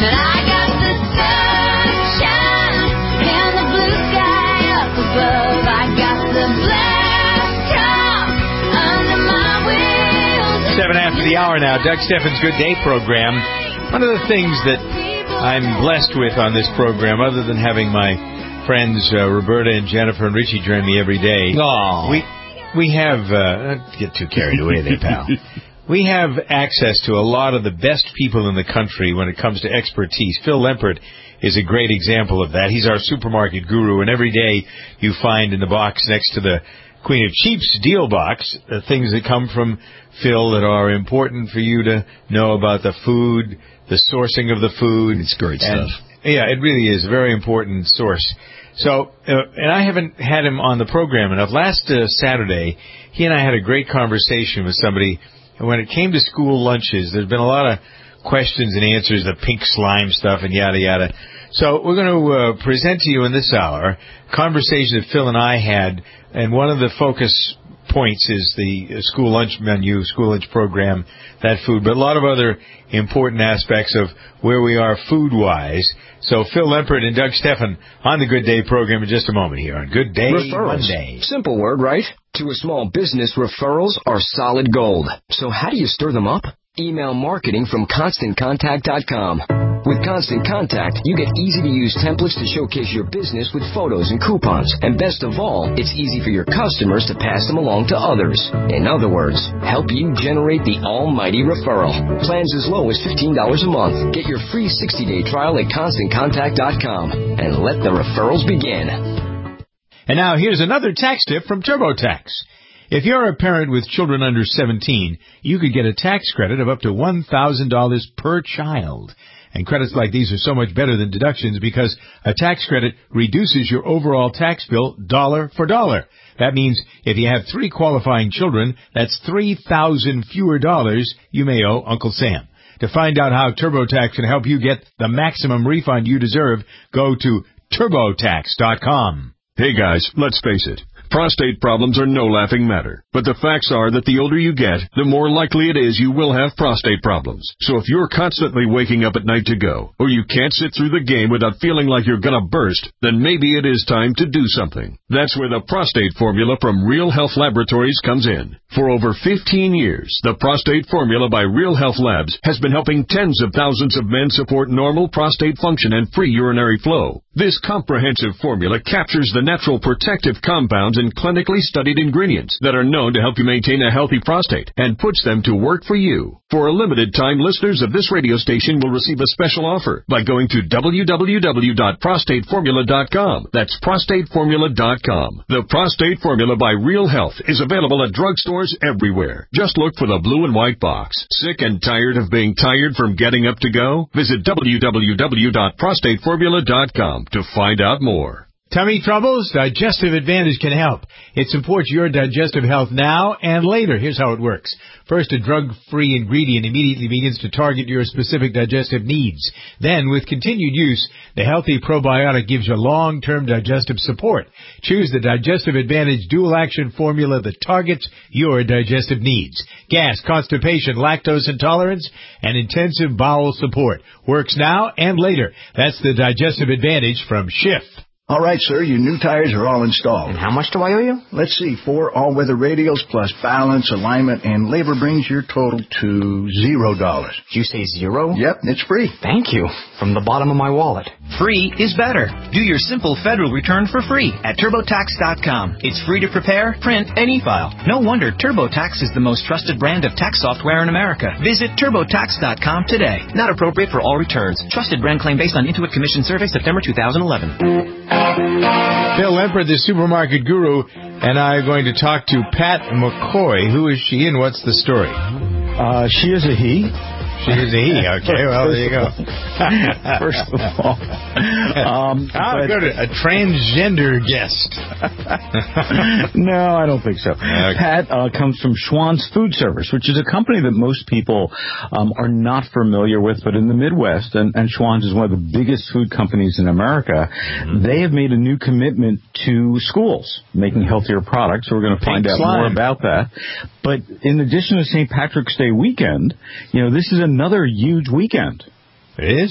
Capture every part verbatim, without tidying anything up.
But I got the sunshine and the blue sky up above. I got the black top under my wheels. Seven after the hour now. Doug Steffens' Good Day program. One of the things that I'm blessed with on this program, other than having my friends uh, Roberta and Jennifer and Richie join me every day, Aww. we we have uh, don't get too carried away there, pal. We have access to a lot of the best people in the country when it comes to expertise. Phil Lempert is a great example of that. He's our supermarket guru, and every day you find in the box next to the Queen of Cheap's deal box uh, things that come from Phil that are important for you to know about the food, the sourcing of the food. It's great and, stuff. Yeah, it really is a very important source. So, uh, and I haven't had him on the program enough. Last uh, Saturday, he and I had a great conversation with somebody. And when it came to school lunches, there's been a lot of questions and answers, the pink slime stuff and yada, yada. So we're going to uh, present to you in this hour a conversation that Phil and I had, and one of the focus points is the school lunch menu, school lunch program, that food, but a lot of other important aspects of where we are food-wise. So Phil Lempert and Doug Steffen on the Good Day program in just a moment here on Good Day Referrals. Monday. Simple word, right? To a small business, referrals are solid gold. So how do you stir them up? Email marketing from constant contact dot com. With Constant Contact, you get easy-to-use templates to showcase your business with photos and coupons. And best of all, it's easy for your customers to pass them along to others. In other words, help you generate the almighty referral. Plans as low as fifteen dollars a month. Get your free sixty-day trial at constant contact dot com and let the referrals begin. And now here's another tax tip from TurboTax. If you're a parent with children under seventeen, you could get a tax credit of up to one thousand dollars per child. And credits like these are so much better than deductions because a tax credit reduces your overall tax bill dollar for dollar. That means if you have three qualifying children, that's three thousand fewer dollars you may owe Uncle Sam. To find out how TurboTax can help you get the maximum refund you deserve, go to turbo tax dot com. Hey guys, let's face it. Prostate problems are no laughing matter. But the facts are that the older you get, the more likely it is you will have prostate problems. So if you're constantly waking up at night to go, or you can't sit through the game without feeling like you're gonna burst, then maybe it is time to do something. That's where the prostate formula from Real Health Laboratories comes in. For over fifteen years, the prostate formula by Real Health Labs has been helping tens of thousands of men support normal prostate function and free urinary flow. This comprehensive formula captures the natural protective compounds and clinically studied ingredients that are known to help you maintain a healthy prostate and puts them to work for you. For a limited time, listeners of this radio station will receive a special offer by going to w w w dot prostate formula dot com. That's prostate formula dot com. The Prostate Formula by Real Health is available at drugstores everywhere. Just look for the blue and white box. Sick and tired of being tired from getting up to go? Visit w w w dot prostate formula dot com to find out more. Tummy troubles? Digestive Advantage can help. It supports your digestive health now and later. Here's how it works. First, a drug-free ingredient immediately begins to target your specific digestive needs. Then, with continued use, the healthy probiotic gives you long-term digestive support. Choose the Digestive Advantage dual-action formula that targets your digestive needs. Gas, constipation, lactose intolerance, and intensive bowel support. Works now and later. That's the Digestive Advantage from Schiff. All right, sir, your new tires are all installed. And how much do I owe you? Let's see, four all-weather radials plus balance, alignment, and labor brings your total to zero dollars. Did you say zero? Yep, it's free. Thank you. From the bottom of my wallet. Free is better. Do your simple federal return for free at turbo tax dot com. It's free to prepare, print, and e-file. No wonder TurboTax is the most trusted brand of tax software in America. Visit turbo tax dot com today. Not appropriate for all returns. Trusted brand claim based on Intuit Commission Survey, September two thousand eleven. Phil Lempert, the supermarket guru, and I are going to talk to Pat McCoy. Who is she and what's the story? Uh, she is a he. She is a he. Okay, well, there you go. First of all. Um, oh, good. A transgender guest. No, I don't think so. Okay. Pat uh, comes from Schwan's Food Service, which is a company that most people um, are not familiar with, but in the Midwest, and, and Schwan's is one of the biggest food companies in America, mm-hmm. they have made a new commitment to schools, making healthier products. So we're going to find Pink out slime. more about that. But in addition to Saint Patrick's Day weekend, you know, this is another huge weekend. It is?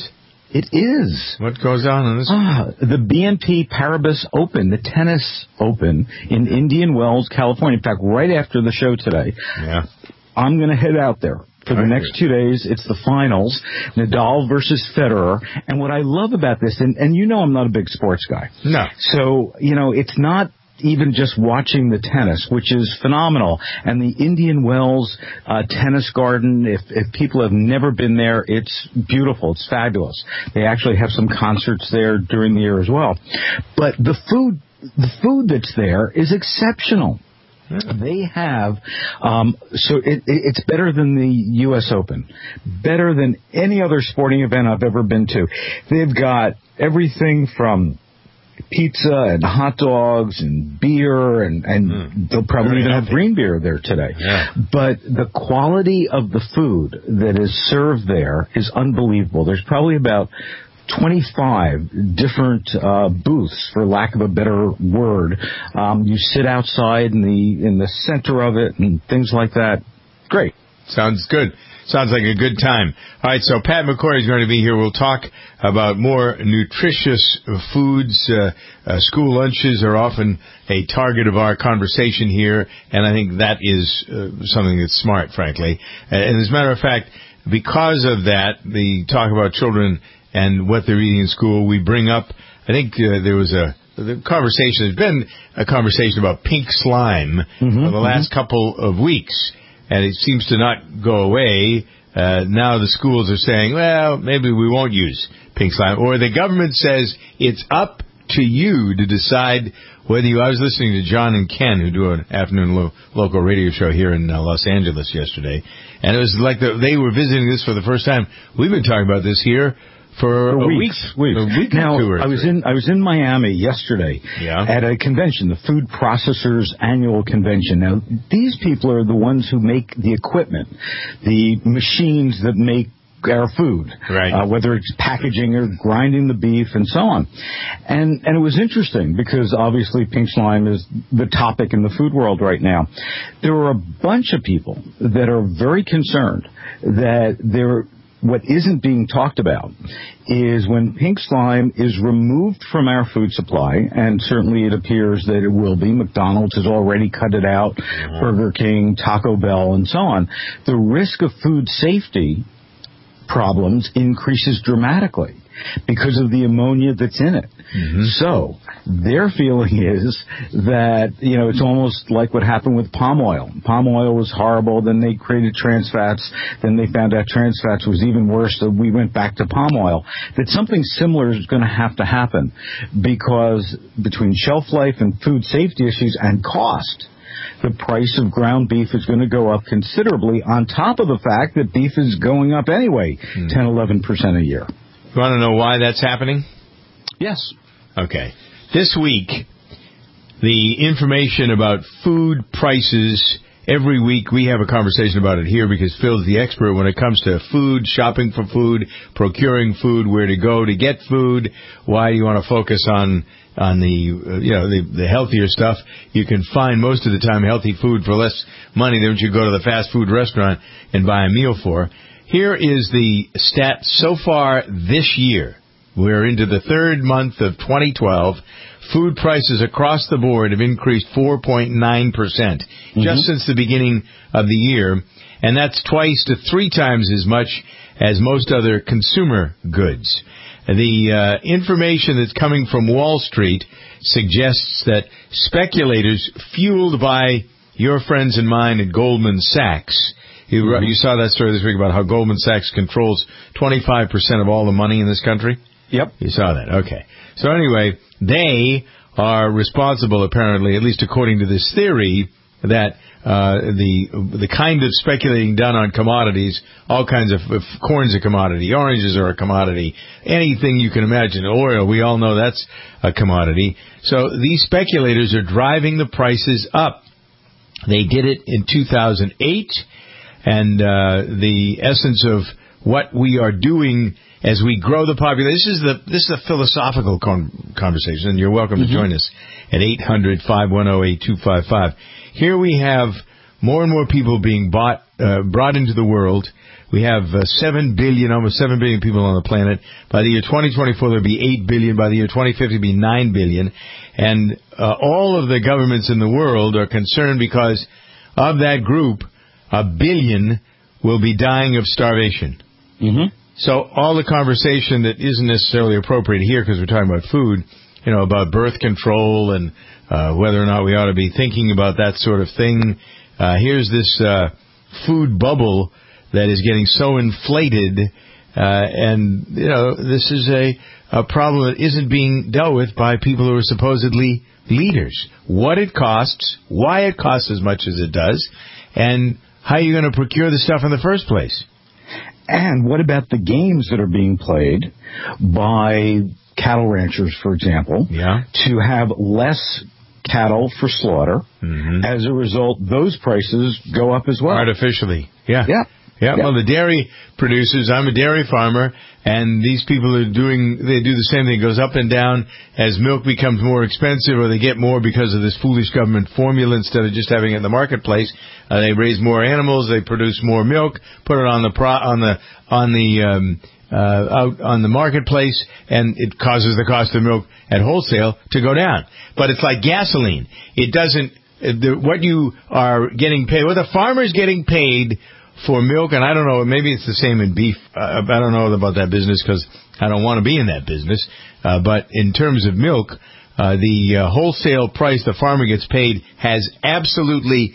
It is. What goes on in this? Ah, the B N P Paribas Open, the tennis open in Indian Wells, California. In fact, right after the show today, yeah. I'm going to head out there. For the Right. next two days, it's the finals, Nadal versus Federer. And what I love about this, and, and you know I'm not a big sports guy. No. So, you know, it's not even just watching the tennis, which is phenomenal. And the Indian Wells uh, Tennis Garden, if, if people have never been there, it's beautiful. It's fabulous. They actually have some concerts there during the year as well. But the food, the food that's there is exceptional. They have, um, so it, it, it's better than the U S Open, better than any other sporting event I've ever been to. They've got everything from pizza and hot dogs and beer, and, and mm. they'll probably Very even healthy. have green beer there today. Yeah. But the quality of the food that is served there is unbelievable. There's probably about twenty-five different uh, booths, for lack of a better word. Um, you sit outside in the in the center of it and things like that. Great. Sounds good. Sounds like a good time. All right, so Pat McCoy is going to be here. We'll talk about more nutritious foods. Uh, uh, school lunches are often a target of our conversation here, and I think that is uh, something that's smart, frankly. And as a matter of fact, because of that, the talk about children and what they're eating in school, we bring up, I think uh, there was a the conversation, there's been a conversation about pink slime mm-hmm, for the last mm-hmm. couple of weeks, and it seems to not go away. Uh, now the schools are saying, well, maybe we won't use pink slime, or the government says it's up to you to decide whether you, I was listening to John and Ken, who do an afternoon lo- local radio show here in uh, Los Angeles yesterday, and it was like the, they were visiting this for the first time. We've been talking about this here For, for a weeks, week, weeks. A week now, or two or I was three. in I was in Miami yesterday yeah. at a convention, the Food Processors Annual Convention. Now, these people are the ones who make the equipment, the machines that make our food, right. uh, whether it's packaging or grinding the beef and so on. And and it was interesting because obviously pink slime is the topic in the food world right now. There are a bunch of people that are very concerned that they're what isn't being talked about is when pink slime is removed from our food supply, and certainly it appears that it will be. McDonald's has already cut it out, mm-hmm. Burger King, Taco Bell, and so on. The risk of food safety problems increases dramatically because of the ammonia that's in it. Mm-hmm. So their feeling is that, you know, it's almost like what happened with palm oil. Palm oil was horrible. Then they created trans fats. Then they found out trans fats was even worse. So we went back to palm oil. That something similar is going to have to happen because between shelf life and food safety issues and cost, the price of ground beef is going to go up considerably on top of the fact that beef is going up anyway, mm. ten, eleven percent a year. You want to know why that's happening? Yes. Okay. This week, the information about food prices, every week we have a conversation about it here because Phil's the expert when it comes to food, shopping for food, procuring food, where to go to get food, why you want to focus on on the, uh, you know, the, the healthier stuff. You can find most of the time healthy food for less money than what you go to the fast food restaurant and buy a meal for. Here is the stat so far this year. We're into the third month of twenty twelve. Food prices across the board have increased four point nine percent mm-hmm. just since the beginning of the year. And that's twice to three times as much as most other consumer goods. The uh, information that's coming from Wall Street suggests that speculators fueled by your friends and mine at Goldman Sachs, you, mm-hmm. you saw that story this week about how Goldman Sachs controls twenty-five percent of all the money in this country? Yep. You saw that. Okay. So anyway, they are responsible, apparently, at least according to this theory, that uh, the the kind of speculating done on commodities, all kinds of, of corn's a commodity, oranges are a commodity, anything you can imagine, oil, we all know that's a commodity. So these speculators are driving the prices up. They did it in two thousand eight, and uh, the essence of what we are doing as we grow the population. This is the this is a philosophical con- conversation, and you're welcome mm-hmm. to join us at eight hundred, five one zero, eight two five five. Here we have more and more people being bought, uh, brought into the world We have uh, seven billion, almost seven billion people on the planet. By the year twenty twenty-four, there'll be eight billion. By the year twenty fifty, it'll be nine billion. And uh, all of the governments in the world are concerned because of that group, a billion will be dying of starvation. Mm-hmm. So all the conversation that isn't necessarily appropriate here because we're talking about food, you know, about birth control and uh, whether or not we ought to be thinking about that sort of thing. Uh, here's this uh, food bubble that is getting so inflated, uh, and, you know, this is a, a problem that isn't being dealt with by people who are supposedly leaders. What it costs, why it costs as much as it does, and how you're going to procure the stuff in the first place. And what about the games that are being played by cattle ranchers, for example, yeah. to have less cattle for slaughter? Mm-hmm. As a result, those prices go up as well. Artificially, yeah. Yeah. Yeah, yeah. well, the dairy producers, I'm a dairy farmer, and these people are doing, they do the same thing. It goes up and down as milk becomes more expensive or they get more because of this foolish government formula instead of just having it in the marketplace. Uh, they raise more animals, they produce more milk, put it on the pro, on the, on the, um, uh, out on the marketplace, and it causes the cost of milk at wholesale to go down. But it's like gasoline. It doesn't, the, what you are getting paid, what the farmer's getting paid for milk, and I don't know, maybe it's the same in beef. Uh, I don't know about that business because I don't want to be in that business. Uh, but in terms of milk, uh, the uh, wholesale price the farmer gets paid has absolutely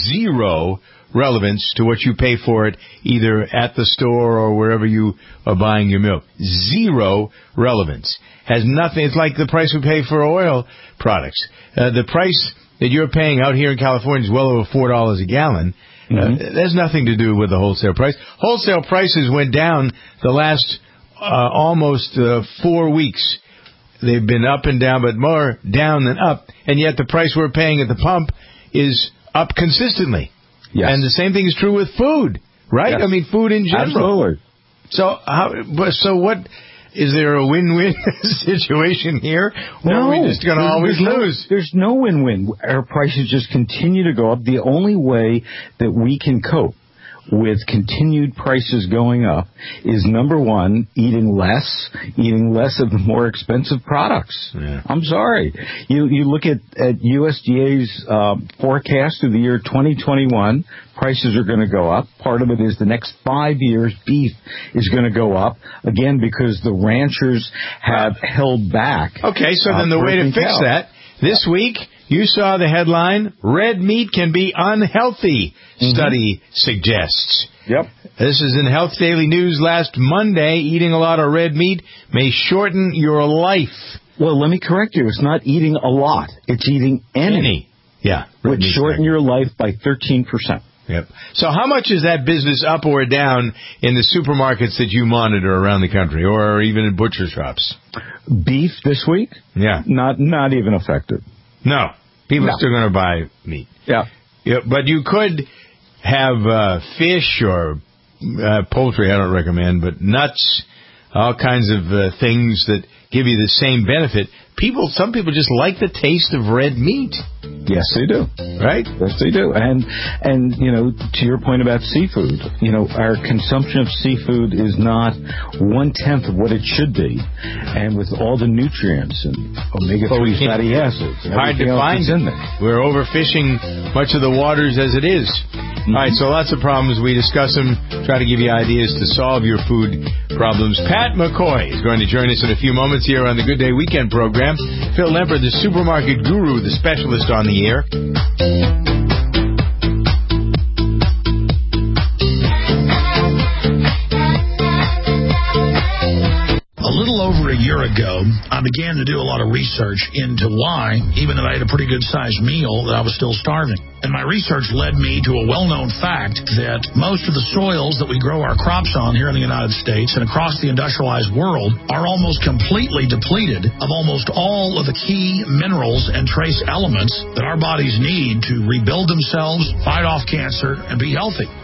zero relevance to what you pay for it either at the store or wherever you are buying your milk. Zero relevance. Has nothing. It's like the price we pay for oil products. Uh, the price that you're paying out here in California is well over four dollars a gallon. Mm-hmm. Uh, there's nothing to do with the wholesale price. Wholesale prices went down the last uh, almost uh, four weeks. They've been up and down, but more down than up. And yet the price we're paying at the pump is up consistently. Yes. And the same thing is true with food, right? Yes. I mean, food in general. Absolutely. So, how, so what? Is there a win-win situation here? Or no, are we just going to always there's lose? No, there's no win-win. Our prices just continue to go up. The only way that we can cope with continued prices going up is, number one, eating less, eating less of the more expensive products. Yeah. I'm sorry. You you look at, at U S D A's uh, forecast of the year twenty twenty-one, prices are going to go up. Part of it is the next five years, beef is going to go up, again, because the ranchers have held back. Okay, so uh, then the way to fix cow. that, this week, you saw the headline, red meat can be unhealthy, mm-hmm. study suggests. Yep. This is in Health Daily News last Monday. Eating a lot of red meat may shorten your life. Well, let me correct you. It's not eating a lot. It's eating any. Any. Yeah. Would shorten your life by thirteen percent. Yep. So how much is that business up or down in the supermarkets that you monitor around the country, or even in butcher shops? Beef this week? Yeah. Not not even affected. No. People no. are still going to buy meat. Yeah. Yeah. But you could have uh, fish or uh, poultry, I don't recommend, but nuts, all kinds of uh, things that give you the same benefit. People, some people just like the taste of red meat. Yes, they do. Right? Yes, they do. And, and you know, to your point about seafood, you know, our consumption of seafood is not one-tenth of what it should be. And with all the nutrients and omega three fatty acids, hard to find in there. We're overfishing much of the waters as it is. Mm-hmm. All right, so lots of problems. We discuss them, try to give you ideas to solve your food problems. Pat McCoy is going to join us in a few moments here on the Good Day Weekend program. Phil Lemper, the supermarket guru, the specialist on the air. A little over a year ago, I began to do a lot of research into why, even though I had a pretty good-sized meal, that I was still starving. And my research led me to a well-known fact that most of the soils that we grow our crops on here in the United States and across the industrialized world are almost completely depleted of almost all of the key minerals and trace elements that our bodies need to rebuild themselves, fight off cancer, and be healthy.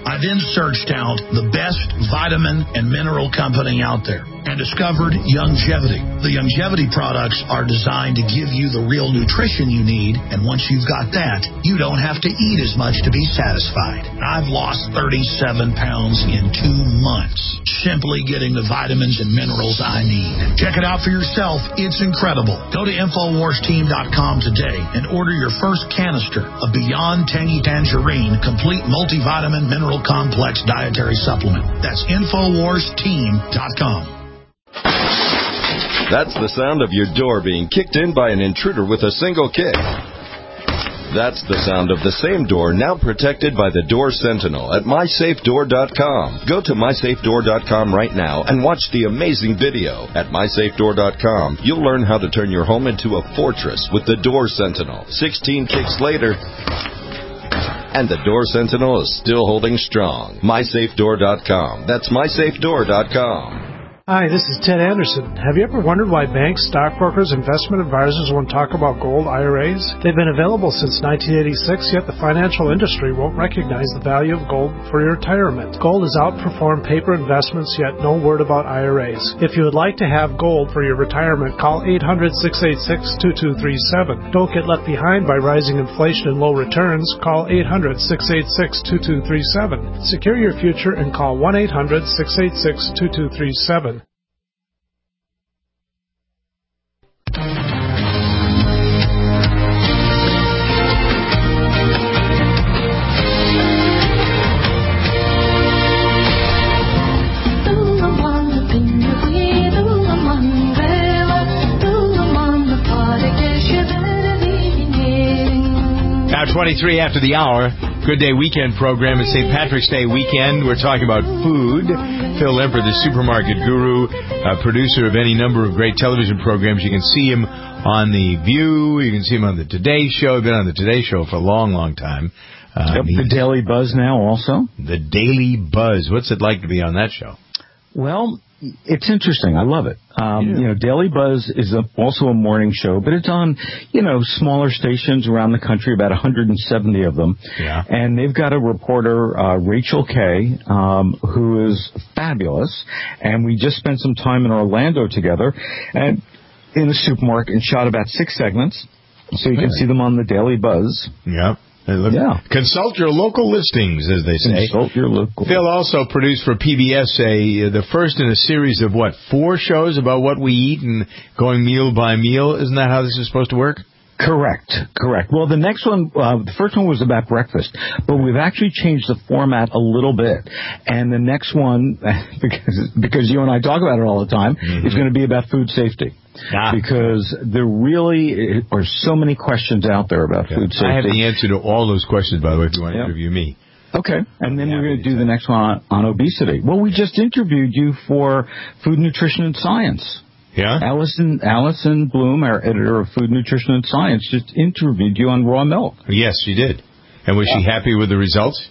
I then searched out the best vitamin and mineral company out there and discovered Youngevity. The Youngevity products are designed to give you the real nutrition you need, and once you've got that, you don't have to eat as much to be satisfied. I've lost thirty-seven pounds in two months simply getting the vitamins and minerals I need. Check it out for yourself. It's incredible. Go to Infowars Team dot com today and order your first canister of Beyond Tangy Tangerine Complete Multivitamin Mineral Complex Dietary Supplement. That's Infowars Team dot com. That's the sound of your door being kicked in by an intruder with a single kick. That's the sound of the same door now protected by the Door Sentinel at my safe door dot com. Go to my safe door dot com right now and watch the amazing video. At my safe door dot com, you'll learn how to turn your home into a fortress with the Door Sentinel. sixteen kicks later, and the Door Sentinel is still holding strong. my safe door dot com. That's my safe door dot com. Hi, this is Ted Anderson. Have you ever wondered why banks, stockbrokers, investment advisors won't talk about gold I R As? They've been available since nineteen eighty-six, yet the financial industry won't recognize the value of gold for your retirement. Gold has outperformed paper investments, yet no word about I R As. If you would like to have gold for your retirement, call eight hundred, six eight six, two two three seven. Don't get left behind by rising inflation and low returns. Call eight hundred, six eight six, two two three seven. Secure your future and call one eight hundred, six eight six, two two three seven. twenty-three after the hour. Good Day Weekend program. It's Saint Patrick's Day weekend. We're talking about food. Phil Lemper, the supermarket guru, uh, producer of any number of great television programs. You can see him on The View. You can see him on the Today Show. He's been on the Today Show for a long, long time. Uh, yep, the Daily Buzz now also. The Daily Buzz. What's it like to be on that show? Well, it's interesting. I love it. Um, yeah. You know, Daily Buzz is a, also a morning show, but it's on, you know, smaller stations around the country, about one hundred seventy of them. Yeah. And they've got a reporter, uh, Rachel Kay, um, who is fabulous. And we just spent some time in Orlando together and in a supermarket and shot about six segments. So you can see them on the Daily Buzz. Yep. Yeah. Consult your local listings, as they say. Consult your local. Phil also produced for P B S a the first in a series of, what, four shows about what we eat and going meal by meal. Isn't that how this is supposed to work? Correct, correct. Well, the next one, uh, the first one was about breakfast, but we've actually changed the format a little bit. And the next one, because because you and I talk about it all the time, mm-hmm. is going to be about food safety. Ah. Because there really are so many questions out there about okay. food safety. I have the answer to all those questions, by the way, if you want to yep. interview me. Okay, and then yeah, we're going to do the next one on, on obesity. Well, we just interviewed you for Food, Nutrition, and Science. Yeah? Allison, Allison Bloom, our editor of Food, Nutrition, and Science, just interviewed you on raw milk. Yes, she did. And was yeah. she happy with the results?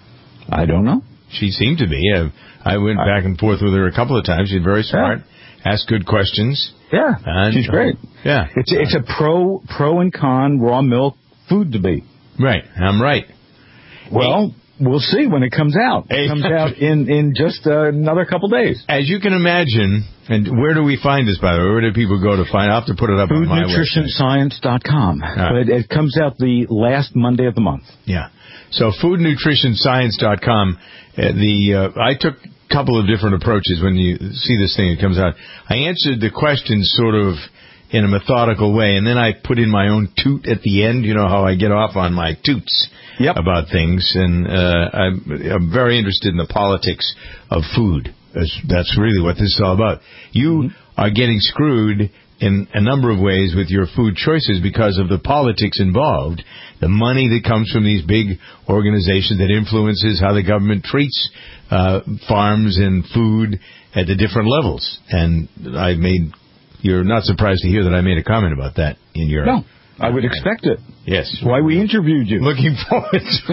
I don't know. She seemed to be. Uh, I went I, back and forth with her a couple of times. She's very smart, yeah. asked good questions. Yeah, and, she's great. Uh, yeah. It's, it's a pro pro and con raw milk food debate. Right, I'm right. Well... We'll see when it comes out. It comes out in, in just uh, another couple days. As you can imagine, and where do we find this, by the way? Where do people go to find it? I'll have to put it up on my website. food nutrition science dot com. Right. But it comes out the last Monday of the month. Yeah. So food nutrition science dot com. Uh, the uh, I took a couple of different approaches when you see this thing that comes out. I answered the questions sort of in a methodical way, and then I put in my own toot at the end. You know how I get off on my toots. Yep. About things, and uh, I'm, I'm very interested in the politics of food. That's, that's really what this is all about. You mm-hmm. are getting screwed in a number of ways with your food choices because of the politics involved, the money that comes from these big organizations that influences how the government treats uh, farms and food at the different levels. And I made, you're not surprised to hear that I made a comment about that in your... No. I would expect it. Yes. That's why we interviewed you. Looking forward to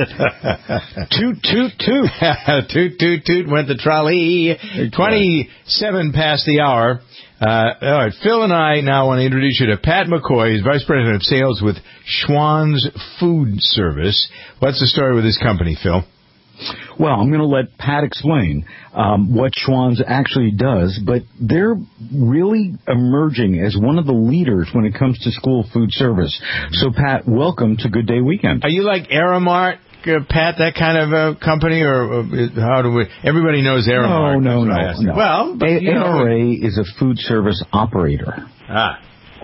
it. Toot, toot, toot. Toot, toot, toot went the trolley. twenty-seven past the hour. Uh, all right, Phil and I now want to introduce you to Pat McCoy. He's Vice President of Sales with Schwan's Food Service. What's the story with this company, Phil? Well, I'm going to let Pat explain um, what Schwan's actually does, but they're really emerging as one of the leaders when it comes to school food service. So, Pat, welcome to Good Day Weekend. Are you like Aramart, uh, Pat, that kind of uh, company, or uh, how do we? Everybody knows Aramart. No, no, no, no. Well, but, A- you know, A R A is a food service operator. Ah,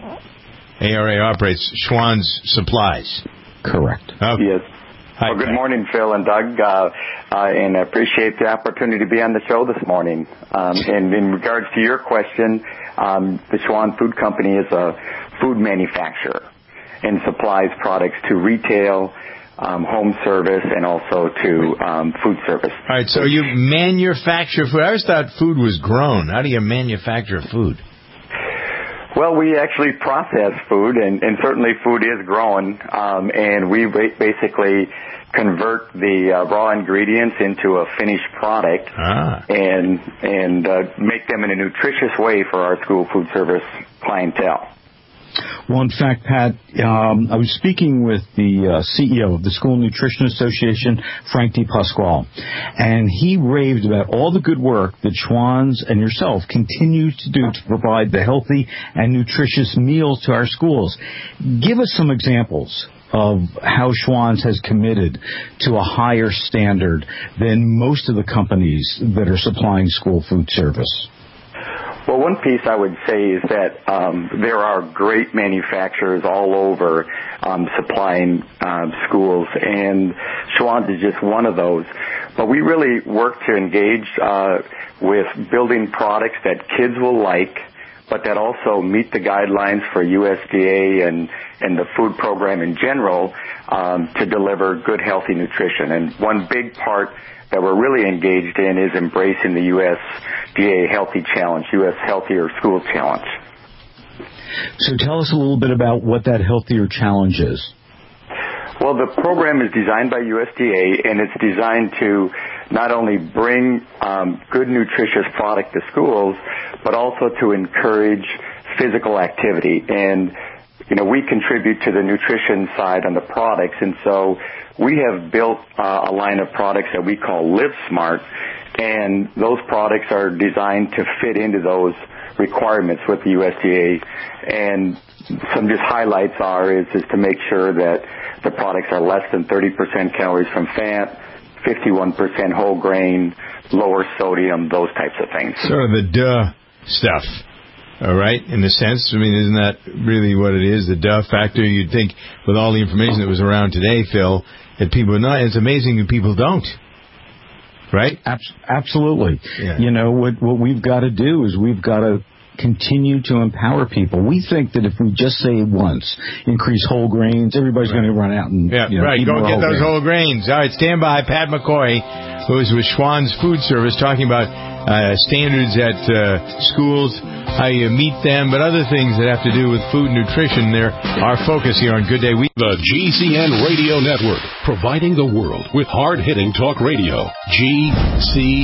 A R A operates Schwan's Supplies. Correct. Okay. Yes. Hi, well, good Pat. morning, Phil and Doug, uh, uh, and I appreciate the opportunity to be on the show this morning. Um, and in regards to your question, um, the Schwan Food Company is a food manufacturer and supplies products to retail, um, home service, and also to um, food service. All right, so you manufacture food. I always thought food was grown. How do you manufacture food? Well, we actually process food, and, and certainly food is grown, um, and we ba- basically convert the uh, raw ingredients into a finished product ah. and and uh, make them in a nutritious way for our school food service clientele. Well, in fact, Pat, um, I was speaking with the uh, C E O of the School Nutrition Association, Frank DePasquale, and he raved about all the good work that Schwan's and yourself continue to do to provide the healthy and nutritious meals to our schools. Give us some examples of how Schwan's has committed to a higher standard than most of the companies that are supplying school food service. Well, one piece I would say is that um, there are great manufacturers all over um, supplying um, schools, and Schwan's is just one of those. But we really work to engage uh, with building products that kids will like, but that also meet the guidelines for U S D A and, and the food program in general um, to deliver good, healthy nutrition. And one big part that we're really engaged in is embracing the U S D A Healthy Challenge, U S Healthier Schools Challenge. So tell us a little bit about what that Healthier Challenge is. Well, the program is designed by U S D A, and it's designed to not only bring um, good, nutritious product to schools, but also to encourage physical activity. And, you know, we contribute to the nutrition side on the products, and so we have built uh, a line of products that we call Live Smart, and those products are designed to fit into those requirements with the U S D A. And some just highlights are is, is to make sure that the products are less than thirty percent calories from fat, fifty-one percent whole grain, lower sodium, those types of things. Sort of the duh stuff, all right, in a sense. I mean, isn't that really what it is, the duh factor? You'd think with all the information that was around today, Phil, that people would not. It's amazing that people don't. Right? Absolutely. Yeah. You know, what what we've got to do is we've got to continue to empower people. We think that if we just say once, increase whole grains, everybody's right. going to run out and yeah, you know, right. eat Go more get whole those grains. whole grains. All right, stand by. Pat McCoy, who is with Schwan's Food Service, talking about uh, standards at uh, schools, how you meet them, but other things that have to do with food and nutrition. There, our focus here on Good Day Week. The G C N Radio Network, providing the world with hard-hitting talk radio. G C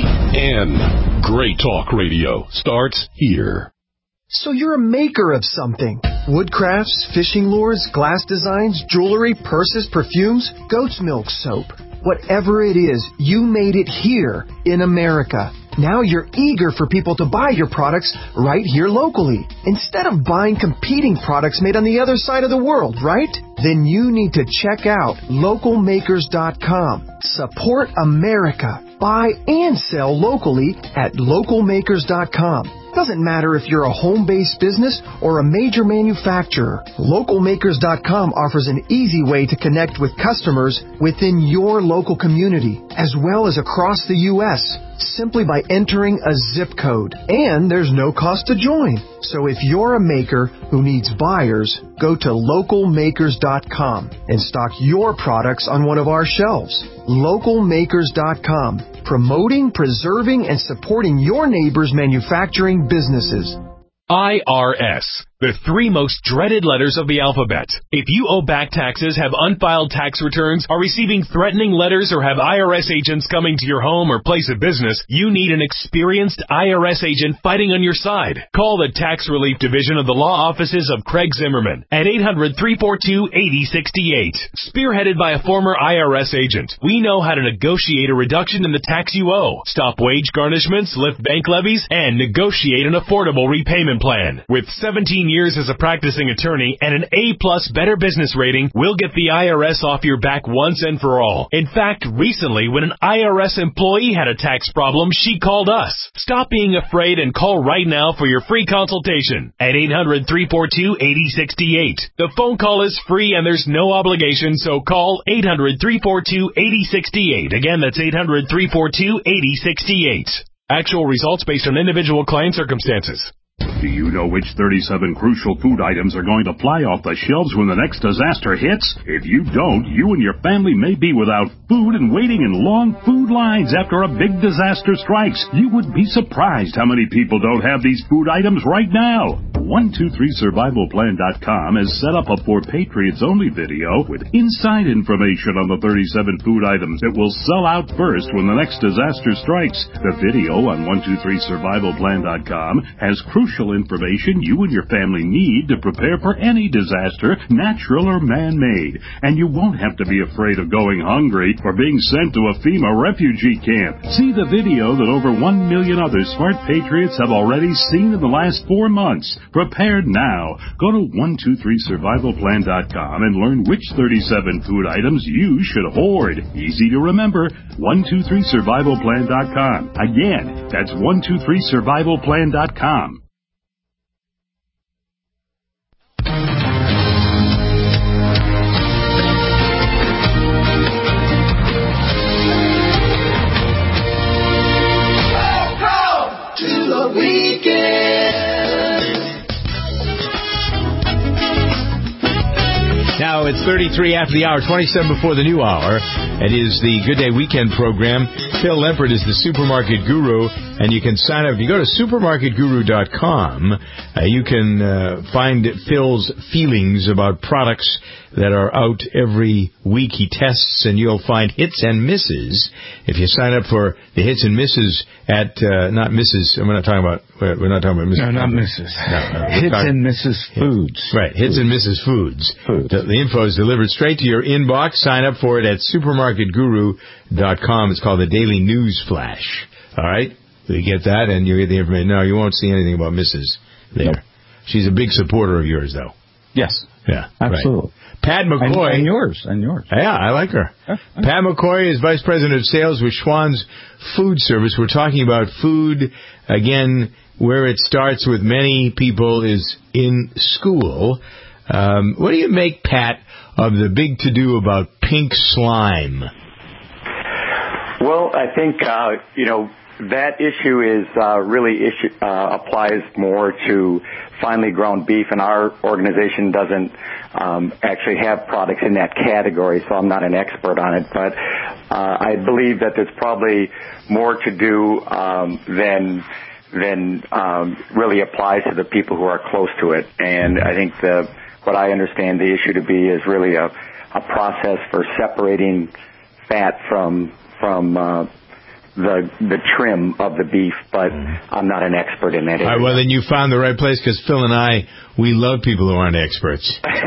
N. Great talk radio starts here. So you're a maker of something. Wood crafts, fishing lures, glass designs, jewelry, purses, perfumes, goat's milk soap. Whatever it is, you made it here in America. Now you're eager for people to buy your products right here locally, instead of buying competing products made on the other side of the world, right? Then you need to check out local makers dot com. Support America. Buy and sell locally at local makers dot com. Doesn't matter if you're a home-based business or a major manufacturer. local makers dot com offers an easy way to connect with customers within your local community, as well as across the U S, simply by entering a zip code. And there's no cost to join. So if you're a maker who needs buyers, go to local makers dot com and stock your products on one of our shelves. local makers dot com, promoting, preserving, and supporting your neighbor's manufacturing businesses. I R S, the three most dreaded letters of the alphabet. If you owe back taxes, have unfiled tax returns, are receiving threatening letters, or have I R S agents coming to your home or place of business, you need an experienced I R S agent fighting on your side. Call the Tax Relief Division of the Law Offices of Craig Zimmerman at eight hundred, three four two, eight zero six eight. Spearheaded by a former I R S agent, we know how to negotiate a reduction in the tax you owe, stop wage garnishments, lift bank levies, and negotiate an affordable repayment plan. With seventeen years as a practicing attorney and an A-plus Better Business rating, we'll get the I R S off your back once and for all. In fact, recently, when an I R S employee had a tax problem, she called us. Stop being afraid and call right now for your free consultation at eight hundred, three four two, eight zero six eight. The phone call is free and there's no obligation, so call eight hundred, three four two, eight zero six eight. Again, that's eight hundred, three four two, eight zero six eight. Actual results based on individual client circumstances. Do you know which thirty-seven crucial food items are going to fly off the shelves when the next disaster hits? If you don't, you and your family may be without food and waiting in long food lines after a big disaster strikes. You would be surprised how many people don't have these food items right now. one two three survival plan dot com has set up a For Patriots Only video with inside information on the thirty-seven food items that will sell out first when the next disaster strikes. The video on one two three survival plan dot com has crucial information you and your family need to prepare for any disaster, natural or man-made. And you won't have to be afraid of going hungry or being sent to a FEMA refugee camp. See the video that over one million other smart patriots have already seen in the last four months. Prepared now. Go to one two three survival plan dot com and learn which thirty-seven food items you should hoard. Easy to remember, one two three survival plan dot com. Again, that's one two three survival plan dot com. Now it's thirty-three after the hour, twenty-seven before the new hour. It is the Good Day Weekend program. Phil Lempert is the supermarket guru, and you can sign up. If you go to supermarket guru dot com, uh, you can uh, find Phil's feelings about products that are out every week he tests, and you'll find hits and misses. If you sign up for the hits and misses at, uh, not Missus, we're not talking about, we're not talking about Missus No, not Missus No, no, Hits talking, and Missus Foods. Right, Hits and Missus Foods. Foods. The, the info is delivered straight to your inbox. Sign up for it at supermarket guru dot com. It's called the Daily News Flash. All right? You get that, and you get the information. No, you won't see anything about Missus there. Nope. She's a big supporter of yours, though. Yes. Yeah, absolutely. Right. Pat McCoy. And, and yours, and yours. Yeah, I like her. Yeah, Pat McCoy is Vice President of Sales with Schwann's Food Service. We're talking about food, again, where it starts with many people is in school. Um, what do you make, Pat, of the big to-do about pink slime? Well, I think, uh, you know, that issue is uh, really issue, uh, applies more to finely ground beef, and our organization doesn't um, actually have products in that category, so I'm not an expert on it. But uh, I believe that there's probably more to do um, than than um, really applies to the people who are close to it. And I think the what I understand the issue to be is really a, a process for separating fat from from uh, the the trim of the beef, but I'm not an expert in that area. All right, well, then you found the right place, because Phil and I, we love people who aren't experts.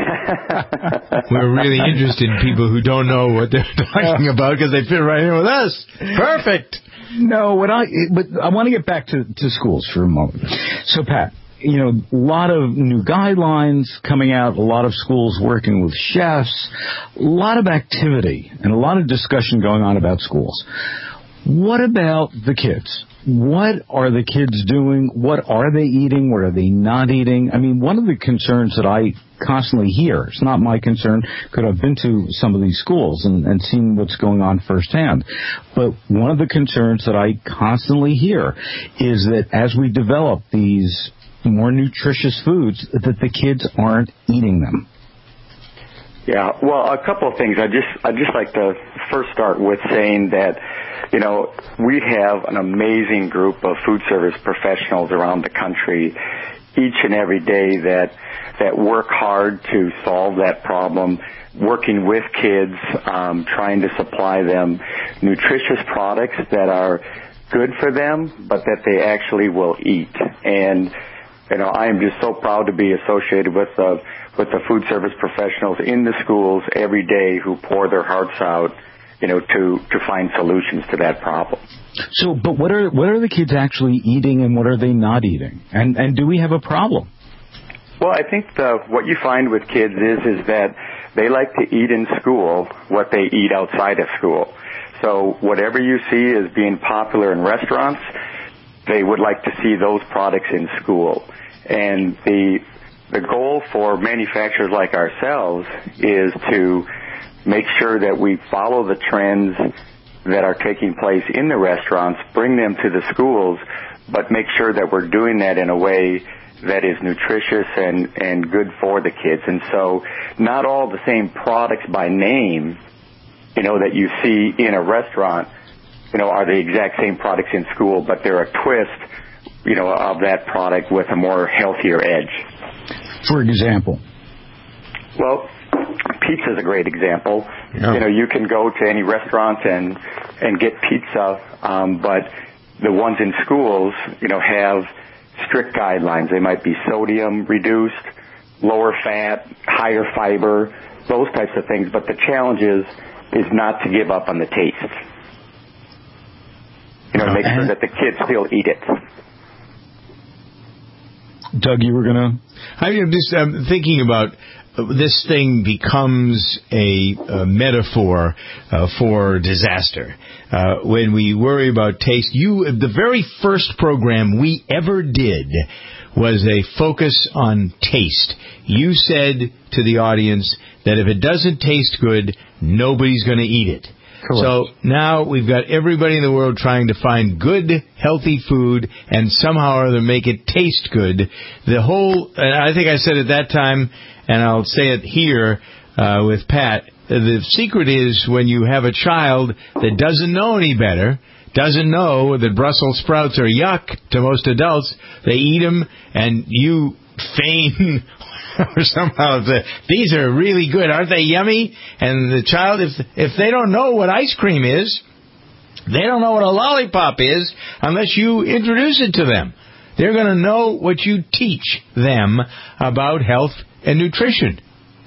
We're really interested in people who don't know what they're talking about, because they fit right in with us. Perfect. No, what I but I want to get back to, to schools for a moment. So, Pat, you know, a lot of new guidelines coming out, a lot of schools working with chefs, a lot of activity, and a lot of discussion going on about schools. What about the kids? What are the kids doing? What are they eating? What are they not eating? I mean, one of the concerns that I constantly hear, it's not my concern, because I've been to some of these schools and, and seen what's going on firsthand, but one of the concerns that I constantly hear is that as we develop these more nutritious foods, that the kids aren't eating them. Yeah, well, a couple of things. I just I just like to first start with saying that, you know, we have an amazing group of food service professionals around the country, each and every day that that work hard to solve that problem, working with kids, um, trying to supply them nutritious products that are good for them, but that they actually will eat. And, you know, I am just so proud to be associated with the, with the food service professionals in the schools every day who pour their hearts out, you know, to, to find solutions to that problem. So, but what are, what are the kids actually eating and what are they not eating? And, and do we have a problem? Well, I think the, what you find with kids is is that they like to eat in school what they eat outside of school. So whatever you see as being popular in restaurants, they would like to see those products in school. And the the goal for manufacturers like ourselves is to make sure that we follow the trends that are taking place in the restaurants, bring them to the schools, but make sure that we're doing that in a way that is nutritious and, and good for the kids. And so not all the same products by name, you know, that you see in a restaurant, you know, are the exact same products in school, but they're a twist, you know, of that product with a more healthier edge. For example? Well, pizza is a great example. Yeah. You know, you can go to any restaurant and, and get pizza, um, but the ones in schools, you know, have strict guidelines. They might be sodium reduced, lower fat, higher fiber, those types of things. But the challenge is, is not to give up on the taste. You know, make sure that the kids still eat it. Doug, you were going to... I'm just um, thinking about this thing becomes a, a metaphor uh, for disaster. Uh, when we worry about taste, you the very first program we ever did was a focus on taste. You said to the audience that if it doesn't taste good, nobody's going to eat it. Correct. So now we've got everybody in the world trying to find good, healthy food and somehow or other make it taste good. The whole, and I think I said at that time, and I'll say it here uh, with Pat, the secret is when you have a child that doesn't know any better, doesn't know that Brussels sprouts are yuck to most adults, they eat them, and you feign or somehow the, these are really good, aren't they yummy? And the child, if if they don't know what ice cream is, they don't know what a lollipop is unless you introduce it to them. They're going to know what you teach them about health and nutrition.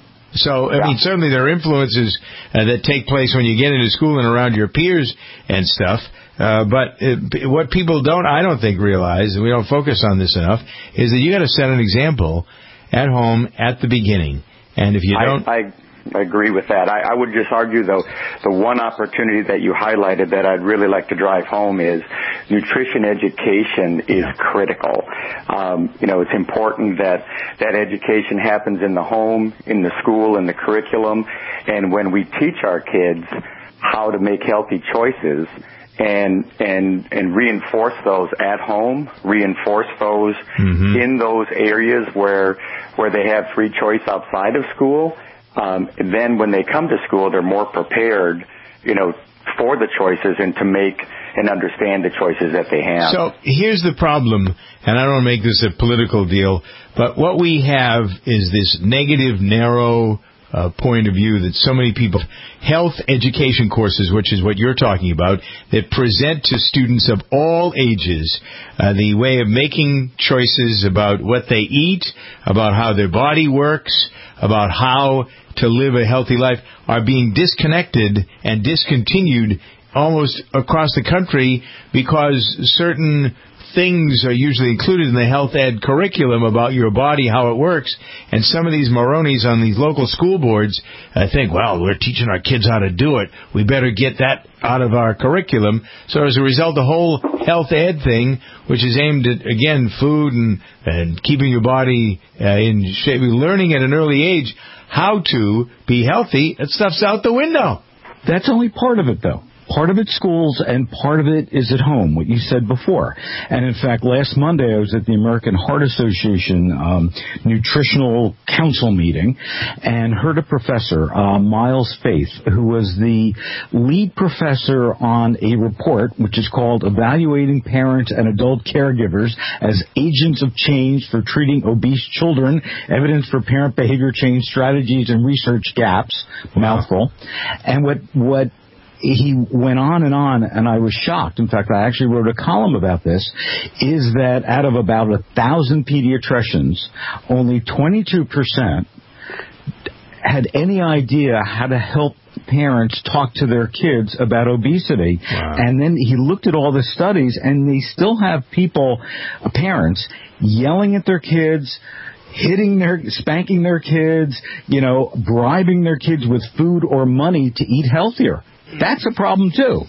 So, I mean, certainly there are influences uh, that take place when you get into school and around your peers and stuff. Uh, but uh, what people don't, I don't think, realize, and we don't focus on this enough, is that you got to set an example at home at the beginning. And if you don't... I, I, I agree with that. I, I would just argue, though, the one opportunity that you highlighted that I'd really like to drive home is nutrition education is critical. Um, you know, it's important that that education happens in the home, in the school, in the curriculum. And when we teach our kids how to make healthy choices, and and and reinforce those at home, reinforce those mm-hmm. in those areas where where they have free choice outside of school, um, then when they come to school, they're more prepared, you know, for the choices and to make and understand the choices that they have. So here's the problem, and I don't want to make this a political deal, but what we have is this negative, narrow Uh, point of view that so many people, health education courses, which is what you're talking about, that present to students of all ages uh, the way of making choices about what they eat, about how their body works, about how to live a healthy life, are being disconnected and discontinued almost across the country because certain things are usually included in the health ed curriculum about your body, how it works, and some of these moronies on these local school boards uh, think, well, we're teaching our kids how to do it. We better get that out of our curriculum. So as a result, the whole health ed thing, which is aimed at, again, food and, and keeping your body uh, in shape, learning at an early age how to be healthy, that stuff's out the window. That's only part of it, though. part of it's schools and part of it is at home, what you said before. And in fact, last Monday I was at the American Heart Association um, Nutritional Council meeting and heard a professor, uh, Miles Faith, who was the lead professor on a report which is called Evaluating Parents and Adult Caregivers as Agents of Change for Treating Obese Children, Evidence for Parent Behavior Change Strategies and Research Gaps, mouthful. And what what he went on and on, and I was shocked. In fact, I actually wrote a column about this, is that out of about a thousand pediatricians, only twenty-two percent had any idea how to help parents talk to their kids about obesity. Wow. And then he looked at all the studies, and they still have people, parents, yelling at their kids, hitting their, spanking their kids, you know, bribing their kids with food or money to eat healthier. That's a problem, too.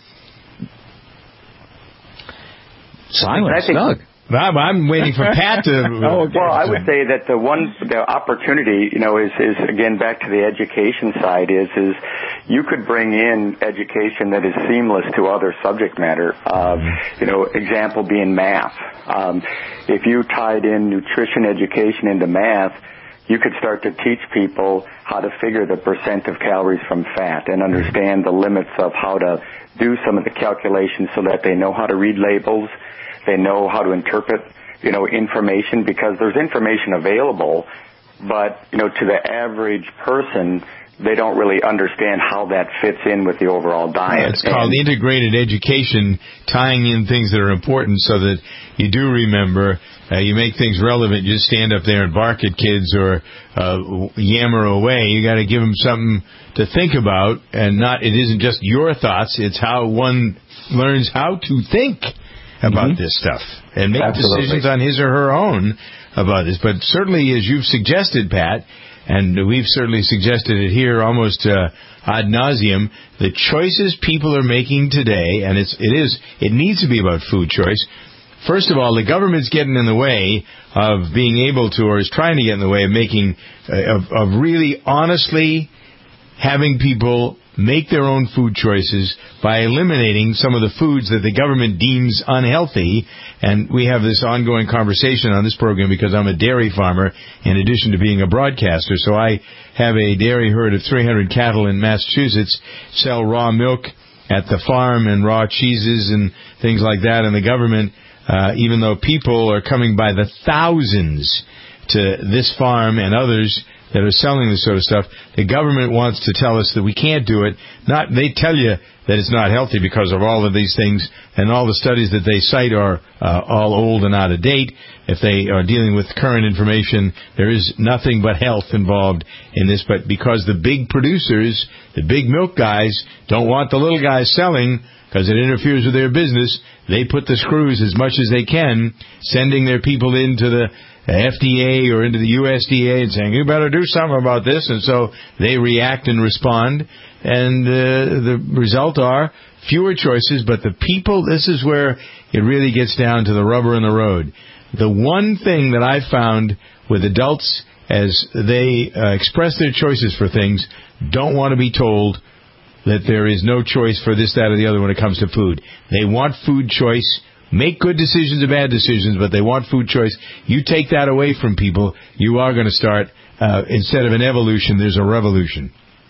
Silence, Doug. I'm, I'm waiting for Pat to... oh, okay. Well, I would say that the one, the opportunity, you know, is, is again, back to the education side, is, is you could bring in education that is seamless to other subject matter. Uh, you know, example being math. Um, if you tied in nutrition education into math, you could start to teach people how to figure the percent of calories from fat and understand the limits of how to do some of the calculations so that they know how to read labels, they know how to interpret, you know, information, because there's information available, but, you know, to the average person, they don't really understand how that fits in with the overall diet. It's called and, integrated education, tying in things that are important so that you do remember. Uh, you make things relevant. You just stand up there and bark at kids or uh, yammer away. You got to give them something to think about, and not. It isn't just your thoughts. It's how one learns how to think about mm-hmm. this stuff and make Absolutely. decisions on his or her own about this. But certainly, as you've suggested, Pat, and we've certainly suggested it here almost uh, ad nauseum, the choices people are making today, and it's it is it needs to be about food choice. First of all, the government's getting in the way of being able to, or is trying to get in the way of making, uh, of, of really honestly having people make their own food choices by eliminating some of the foods that the government deems unhealthy. And we have this ongoing conversation on this program because I'm a dairy farmer in addition to being a broadcaster. So I have a dairy herd of three hundred cattle in Massachusetts, sell raw milk at the farm and raw cheeses and things like that. And the government, uh, even though people are coming by the thousands to this farm and others that are selling this sort of stuff, the government wants to tell us that we can't do it. Not they tell you that it's not healthy because of all of these things, and all the studies that they cite are uh, all old and out of date. If they are dealing with current information, there is nothing but health involved in this. But because the big producers, the big milk guys, don't want the little guys selling because it interferes with their business, they put the screws as much as they can, sending their people into the F D A or into the U S D A and saying, you better do something about this. And so they react and respond. And uh, the result are fewer choices. But the people, this is where it really gets down to the rubber in the road. The one thing that I found with adults as they uh, express their choices for things, don't want to be told that there is no choice for this, that, or the other when it comes to food. They want food choice. Make good decisions or bad decisions, but they want food choice. You take that away from people, you are going to start, uh, instead of an evolution, there's a revolution.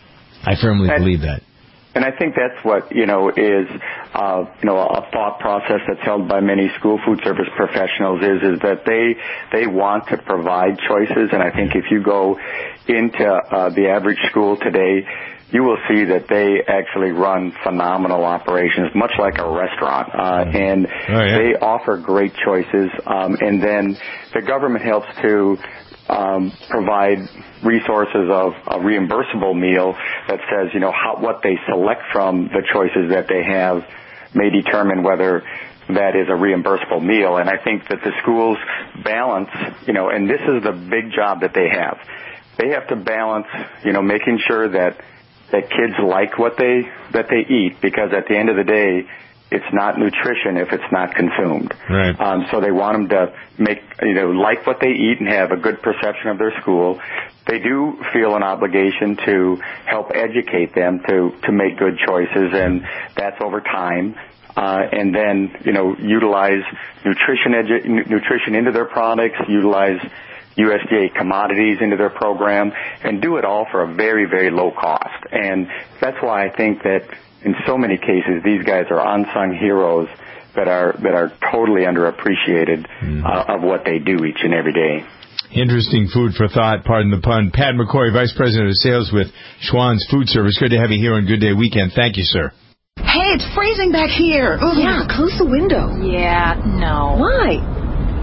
I firmly and, believe that. And I think that's what, you know, is, uh, you know, a thought process that's held by many school food service professionals is, is that they, they want to provide choices. And I think if you go into, uh, the average school today, you will see that they actually run phenomenal operations, much like a restaurant, uh, and oh, yeah. they offer great choices. Um, and then the government helps to um, provide resources of a reimbursable meal that says, you know, how, what they select from the choices that they have may determine whether that is a reimbursable meal. And I think that the schools balance, you know, and this is the big job that they have. They have to balance, you know, making sure that that kids like what they that they eat, because at the end of the day, it's not nutrition if it's not consumed. Right. Um, so they want them to make, you know, like what they eat and have a good perception of their school. They do feel an obligation to help educate them to, to make good choices, and that's over time. Uh, and then, you know, utilize nutrition edu- nutrition into their products, utilize U S D A commodities into their program, and do it all for a very, very low cost. And that's why I think that in so many cases these guys are unsung heroes that are that are totally underappreciated mm. uh, of what they do each and every day. Interesting food for thought, pardon the pun. Pat McCoy, Vice President of Sales with Schwann's Food Service. Good to have you here on Good Day Weekend. Thank you, sir. Hey, it's freezing back here. Ugh. Yeah, close the window. Yeah, no. Why?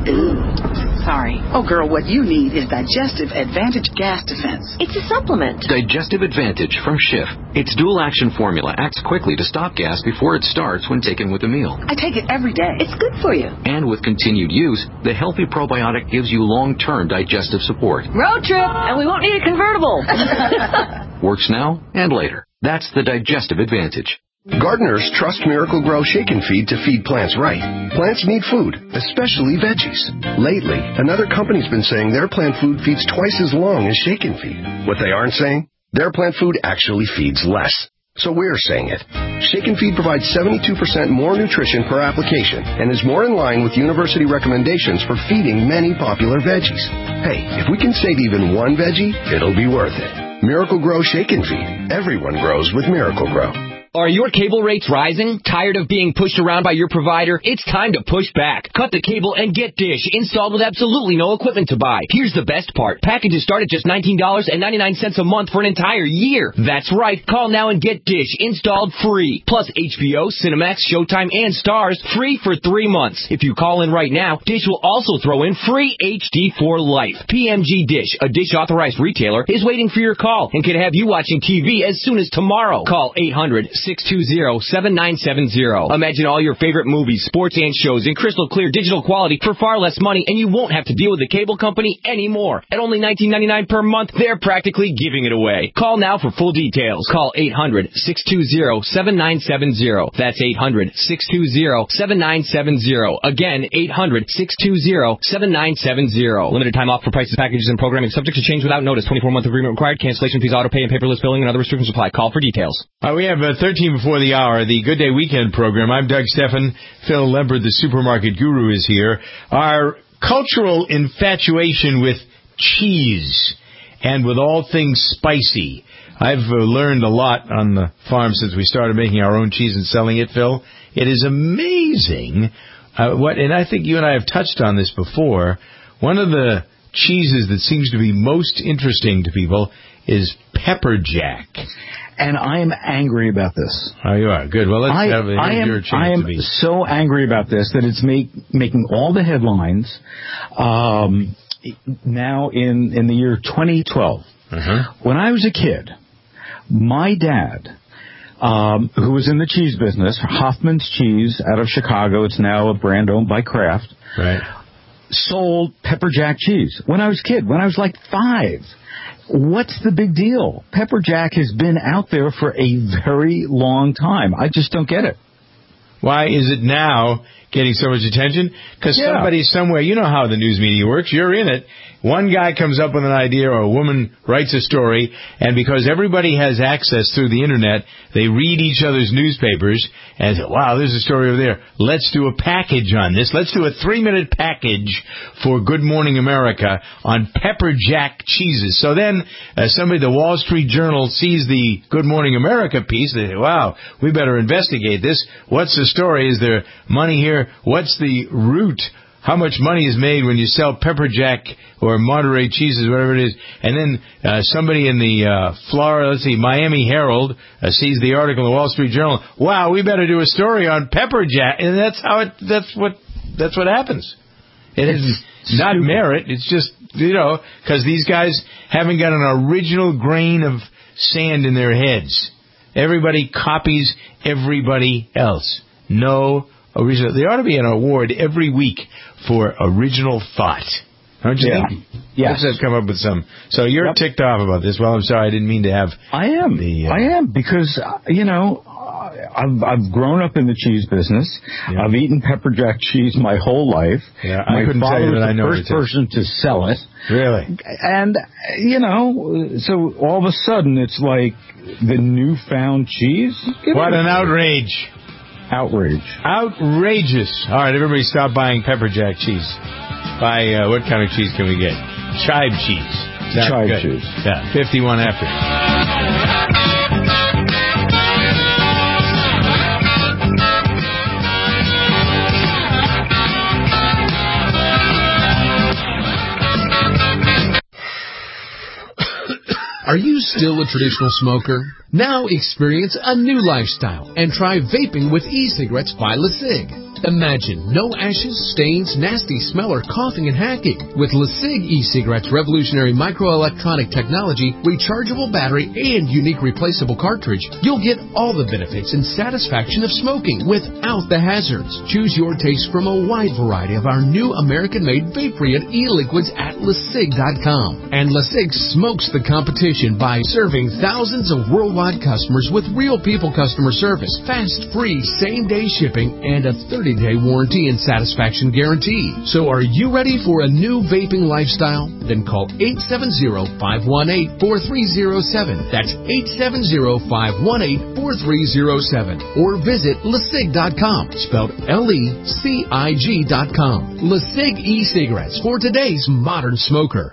Sorry. Oh, girl, what you need is Digestive Advantage Gas Defense. It's a supplement. Digestive Advantage from Schiff. Its dual-action formula acts quickly to stop gas before it starts when taken with a meal. I take it every day. It's good for you. And with continued use, the healthy probiotic gives you long-term digestive support. Road trip, and we won't need a convertible. Works now and later. That's the Digestive Advantage. Gardeners trust Miracle-Gro Shake and Feed to feed plants right. Plants need food, especially veggies. Lately, another company's been saying their plant food feeds twice as long as Shake and Feed. What they aren't saying? Their plant food actually feeds less. So we're saying it. Shake and Feed provides seventy-two percent more nutrition per application and is more in line with university recommendations for feeding many popular veggies. Hey, if we can save even one veggie, it'll be worth it. Miracle-Gro Shake and Feed. Everyone grows with Miracle-Gro. Are your cable rates rising? Tired of being pushed around by your provider? It's time to push back. Cut the cable and get Dish installed with absolutely no equipment to buy. Here's the best part. Packages start at just nineteen ninety-nine a month for an entire year. That's right. Call now and get Dish installed free. Plus H B O, Cinemax, Showtime, and Stars free for three months. If you call in right now, Dish will also throw in free H D for life. P M G Dish, a Dish authorized retailer, is waiting for your call and can have you watching T V as soon as tomorrow. Call eight hundred, six two zero, seven nine seven zero. Imagine all your favorite movies, sports, and shows in crystal clear digital quality for far less money, and you won't have to deal with the cable company anymore. At only nineteen ninety-nine per month, they're practically giving it away. Call now for full details. Call eight hundred, six two zero, seven nine seven zero. That's eight hundred, six two zero, seven nine seven zero. Again, eight hundred, six two zero, seven nine seven zero. Limited time offer, prices, packages, and programming subject to change without notice. twenty-four month agreement required. Cancellation fees, auto pay, and paperless billing and other restrictions apply. Call for details. Uh, we have uh, thirteen before the hour, the Good Day Weekend program. I'm Doug Steffen. Phil Lempert, the supermarket guru, is here. Our cultural infatuation with cheese and with all things spicy. I've uh, learned a lot on the farm since we started making our own cheese and selling it, Phil. It is amazing uh, what, and I think you and I have touched on this before. One of the cheeses that seems to be most interesting to people is pepper jack. And I am angry about this. Oh, you are? Good. Well, let's I, have I am, your chance I am to be. so angry about this that it's make, making all the headlines um, now in, in the year twenty twelve. Uh-huh. When I was a kid, my dad, um, who was in the cheese business, Hoffman's Cheese out of Chicago, it's now a brand owned by Kraft, right, sold pepper jack cheese. When I was a kid, when I was like five. What's the big deal? Pepper jack has been out there for a very long time. I just don't get it. Why is it now getting so much attention? Because yeah. somebody somewhere, you know how the news media works, you're in it. One guy comes up with an idea or a woman writes a story, and because everybody has access through the Internet, they read each other's newspapers and say, wow, there's a story over there. Let's do a package on this. Let's do a three-minute package for Good Morning America on pepper jack cheeses. So then uh, somebody, the Wall Street Journal, sees the Good Morning America piece. They say, wow, we better investigate this. What's the story? Is there money here? What's the root? How much money is made when you sell pepper jack or Monterey cheeses, whatever it is? And then uh, somebody in the uh, Florida, let's see, Miami Herald uh, sees the article in the Wall Street Journal. Wow, we better do a story on pepper jack, and that's how it. That's what. That's what happens. It is not merit. It's just, you know, because these guys haven't got an original grain of sand in their heads. Everybody copies everybody else. No original. There ought to be an award every week for original thought. Don't you yeah. think? Yes. Let's come up with some. So you're yep. ticked off about this. Well, I'm sorry. I didn't mean to have. I am. The, uh, I am because, uh, you know, uh, I've, I've grown up in the cheese business. Yeah. I've eaten pepper jack cheese my whole life. Yeah, my I couldn't father tell you was that the I know first person to sell it. Really? And, you know, so all of a sudden it's like the newfound cheese. Give what an outrage. Outrage. Outrageous. All right, everybody stop buying pepper jack cheese. Buy, uh, what kind of cheese can we get? Chive cheese. Chive good? cheese. Yeah, fifty-one after. Are you still a traditional smoker? Now experience a new lifestyle and try vaping with e-cigarettes by LeSig. Imagine no ashes, stains, nasty smell, or coughing and hacking. With LeSig e-cigarettes' revolutionary microelectronic technology, rechargeable battery, and unique replaceable cartridge, you'll get all the benefits and satisfaction of smoking without the hazards. Choose your taste from a wide variety of our new American-made vape-free e-liquids at LeSig dot com. And LeSig smokes the competition by serving thousands of worldwide customers with real people customer service, fast, free, same-day shipping, and a thirty-day warranty and satisfaction guarantee. So are you ready for a new vaping lifestyle? Then call eight seven zero, five one eight, four three zero seven. That's eight seven zero, five one eight, four three zero seven. Or visit LeSig dot com, spelled L E C I G dot com. LeSig e-cigarettes for today's modern smoker.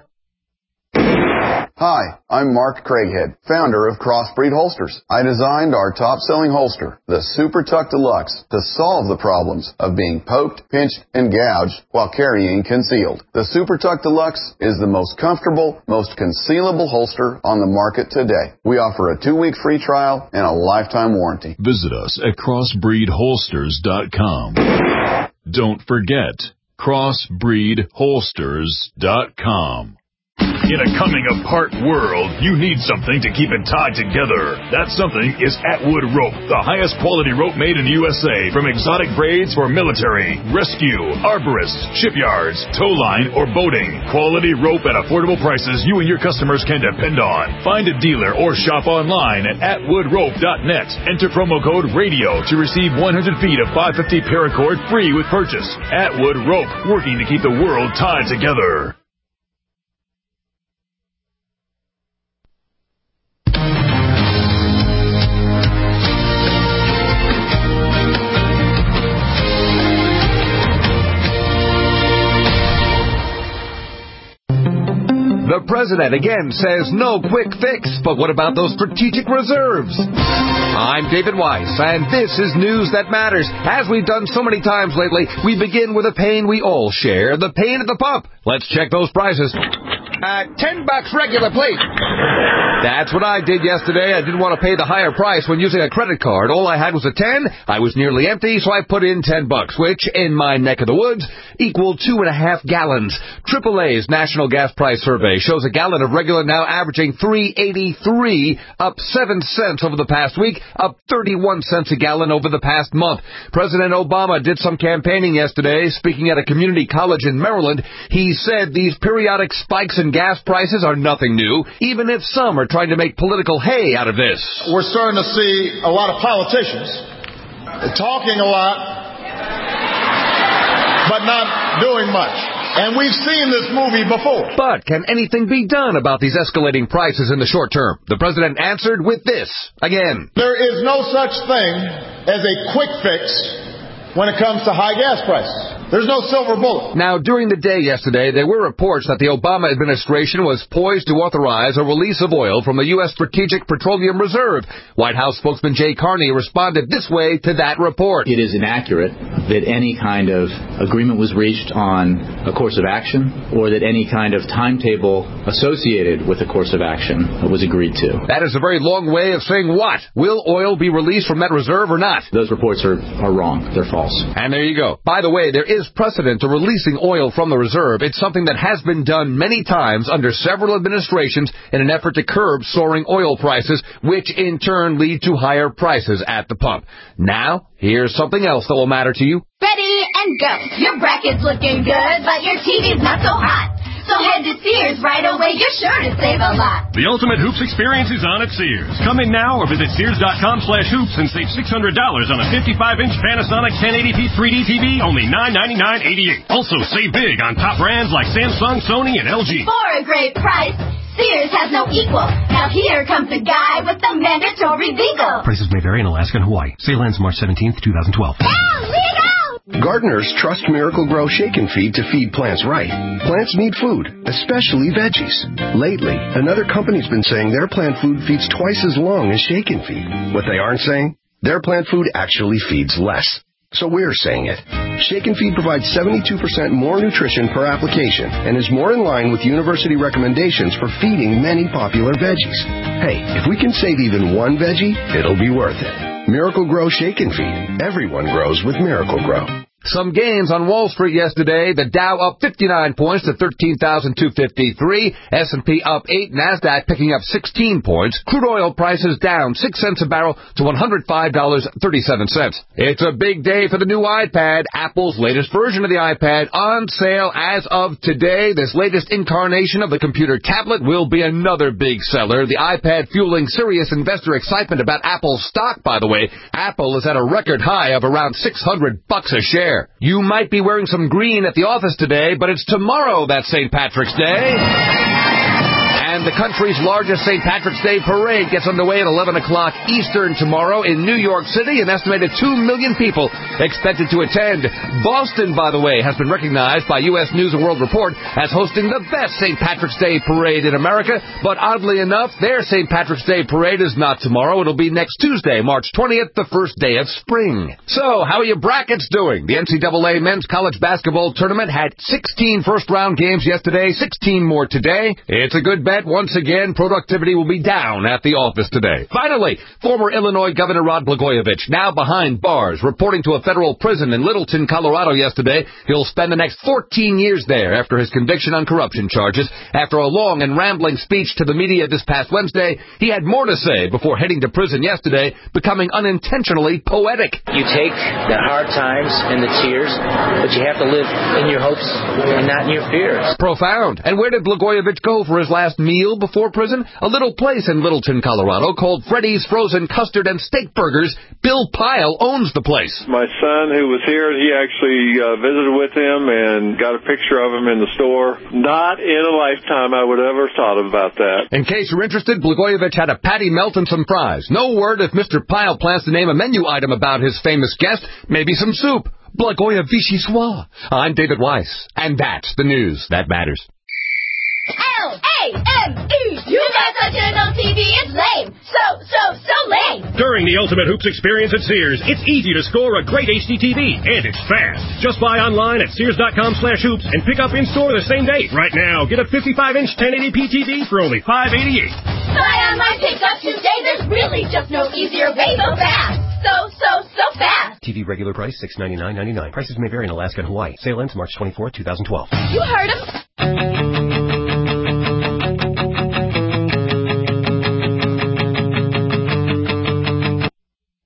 Hi, I'm Mark Craighead, founder of Crossbreed Holsters. I designed our top-selling holster, the Super Tuck Deluxe, to solve the problems of being poked, pinched, and gouged while carrying concealed. The Super Tuck Deluxe is the most comfortable, most concealable holster on the market today. We offer a two-week free trial and a lifetime warranty. Visit us at crossbreed holsters dot com. Don't forget, crossbreed holsters dot com. In a coming-apart world, you need something to keep it tied together. That something is Atwood Rope, the highest quality rope made in the U S A. From exotic braids for military, rescue, arborists, shipyards, tow line, or boating. Quality rope at affordable prices you and your customers can depend on. Find a dealer or shop online at atwood rope dot net. Enter promo code RADIO to receive one hundred feet of five fifty paracord free with purchase. Atwood Rope, working to keep the world tied together. The president again says no quick fix, but what about those strategic reserves? I'm David Weiss, and this is News That Matters. As we've done so many times lately, we begin with a pain we all share, the pain at the pump. Let's check those prices. Uh, ten bucks regular, please. That's what I did yesterday. I didn't want to pay the higher price when using a credit card. All I had was a ten. I was nearly empty, so I put in ten bucks, which, in my neck of the woods, equaled two and a half gallons. triple A's National Gas Price Survey shows a gallon of regular now averaging three eighty-three, up seven cents over the past week, up thirty-one cents a gallon over the past month. President Obama did some campaigning yesterday. Speaking at a community college in Maryland, he said these periodic spikes in gas prices are nothing new, even if some are trying to make political hay out of this. We're starting to see a lot of politicians talking a lot, but not doing much. And we've seen this movie before. But can anything be done about these escalating prices in the short term? The president answered with this, again. There is no such thing as a quick fix when it comes to high gas prices. There's no silver bullet. Now, during the day yesterday, there were reports that the Obama administration was poised to authorize a release of oil from the U S Strategic Petroleum Reserve. White House spokesman Jay Carney responded this way to that report. It is inaccurate that any kind of agreement was reached on a course of action or that any kind of timetable associated with a course of action was agreed to. That is a very long way of saying what? Will oil be released from that reserve or not? Those reports are, are wrong. They're false. And there you go. By the way, there is precedent to releasing oil from the reserve. It's something that has been done many times under several administrations in an effort to curb soaring oil prices, which in turn lead to higher prices at the pump. Now, here's something else that will matter to you. Ready and go. Your bracket's looking good, but your T V's not so hot. So head to Sears right away. You're sure to save a lot. The Ultimate Hoops experience is on at Sears. Come in now or visit Sears.com slash hoops and save six hundred dollars on a fifty-five inch Panasonic ten eighty p three D T V, only nine ninety-nine eighty-eight. Also, save big on top brands like Samsung, Sony, and L G. For a great price, Sears has no equal. Now here comes the guy with the mandatory legal. Prices may vary in Alaska and Hawaii. Sale ends March seventeenth, twenty twelve. Gardeners trust Miracle-Gro Shake and Feed to feed plants right. Plants need food, especially veggies. Lately, another company's been saying their plant food feeds twice as long as Shake and Feed. What they aren't saying? Their plant food actually feeds less. So we're saying it. Shake and Feed provides seventy-two percent more nutrition per application and is more in line with university recommendations for feeding many popular veggies. Hey, if we can save even one veggie, it'll be worth it. Miracle-Gro Shake and Feed. Everyone grows with Miracle-Gro. Some gains on Wall Street yesterday. The Dow up fifty-nine points to thirteen thousand two hundred fifty-three. S and P up eight. NASDAQ picking up sixteen points. Crude oil prices down six cents a barrel to one hundred five dollars and thirty-seven cents. It's a big day for the new iPad. Apple's latest version of the iPad on sale as of today. This latest incarnation of the computer tablet will be another big seller. The iPad fueling serious investor excitement about Apple's stock, by the way. Apple is at a record high of around six hundred bucks a share. You might be wearing some green at the office today, but it's tomorrow that's Saint Patrick's Day. And the country's largest Saint Patrick's Day parade gets underway at eleven o'clock Eastern tomorrow in New York City. An estimated two million people expected to attend. Boston, by the way, has been recognized by U S News and World Report as hosting the best Saint Patrick's Day parade in America. But oddly enough, their Saint Patrick's Day parade is not tomorrow. It'll be next Tuesday, March twentieth, the first day of spring. So, how are your brackets doing? The N C double A men's college basketball tournament had sixteen first-round games yesterday, sixteen more today. It's a good bet. Once again, productivity will be down at the office today. Finally, former Illinois Governor Rod Blagojevich, now behind bars, reporting to a federal prison in Littleton, Colorado yesterday. He'll spend the next fourteen years there after his conviction on corruption charges. After a long and rambling speech to the media this past Wednesday, he had more to say before heading to prison yesterday, becoming unintentionally poetic. You take the hard times and the tears, but you have to live in your hopes and not in your fears. Profound. And where did Blagojevich go for his last meal before prison? A little place in Littleton, Colorado called Freddy's Frozen Custard and Steak Burgers. Bill Pyle owns the place. My son, who was here, he actually uh, visited with him and got a picture of him in the store. Not in a lifetime I would ever thought about that. In case you're interested, Blagojevich had a patty melt and some fries. No word if Mister Pyle plans to name a menu item about his famous guest. Maybe some soup. Blagojevich soit. I'm David Weiss, and that's the news that matters. L A M E! You guys watching it on T V is lame. So, so, so lame. During the Ultimate Hoops experience at Sears, it's easy to score a great H D T V, and it's fast. Just buy online at Sears.com slash hoops and pick up in-store the same day. Right now, get a fifty-five inch ten eighty p T V for only five eighty-eight. Buy online, pick up today. There's really just no easier way. So fast. So, so, so fast. T V regular price six ninety-nine ninety-nine. Prices may vary in Alaska and Hawaii. Sale ends March twenty-fourth, twenty twelve. You heard him.